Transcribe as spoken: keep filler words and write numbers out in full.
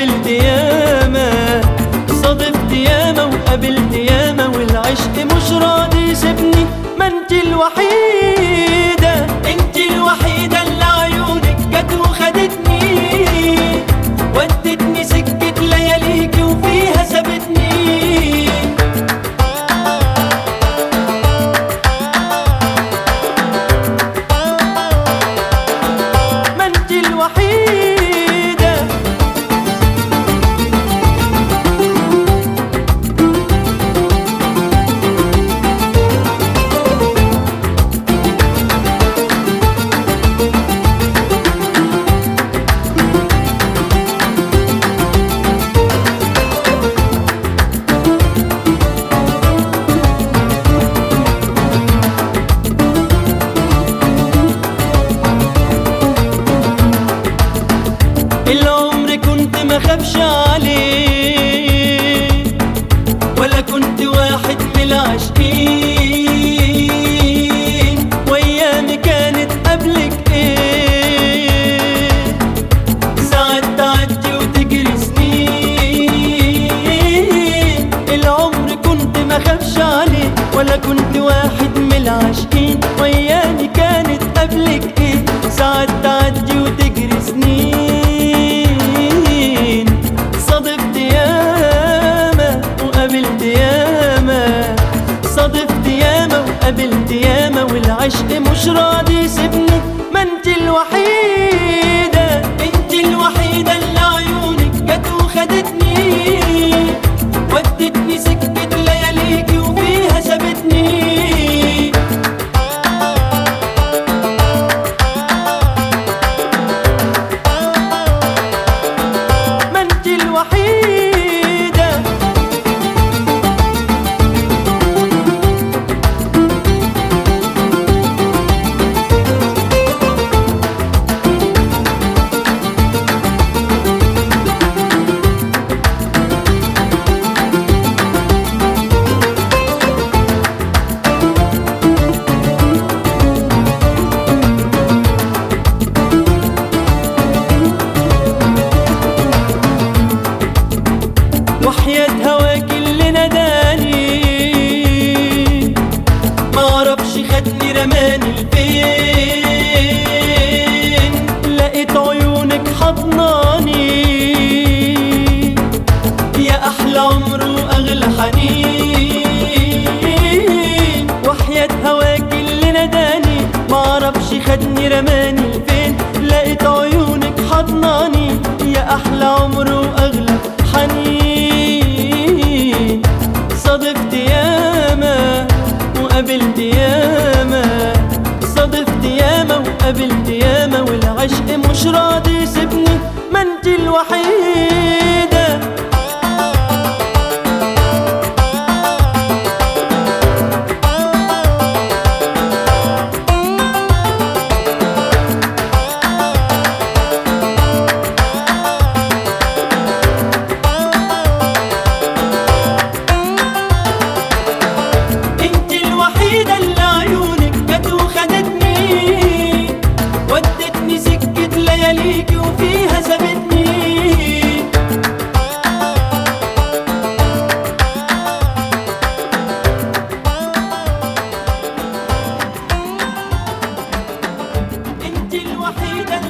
وقابلت ياما، صادفت ياما وقابلت ياما، والعشق مش راضي يسيبني. ما انت الوحيدة، انت الوحيدة اللي عيونك جت وخدتني، ودتني سكة لياليكي وفيها سابتني. ما انت الوحيدة. العمر كنت ما خافش عليه، ولا كنت واحد من العاشقين، وايامي كانت قبلك ايه، ساعات تعدي وتجري سنين. العمر كنت ما خافش عليه، ولا كنت واحد من العاشقين، وايامي كانت قبلك ايه، ساعات تعدي وتجري سنين. صادفت ياما وقابلت ياما، صادفت ياما وقابلت ياما، والعشق مش راضي يسيبني. ما انت الوحيدة، انت الوحيدة اللي عيونك جت وخدتني، ودتني سكة لياليكي وفيها سابتني. ما انت الوحيدة. وحياة هواك اللي ناداني، معرفش خدني رماني لفين، لقيت عيونك حضناني، يا أحلى عمر وأغلى حنين. وحياة هواك اللي ناداني، معرفش خدني رماني لفين، لقيت عيونك حضناني، يا أحلى عمر وأغلى حنين. صادفت ياما وقابلت ياما، صادفت ياما وقابلت ياما، والعشق مش راضي يسيبني. ما انت الوحيدة. انت الوحيدة اللي عيونك جت وخدتني، ودتني سكة لياليكي وفيها سابتني. انت الوحيدة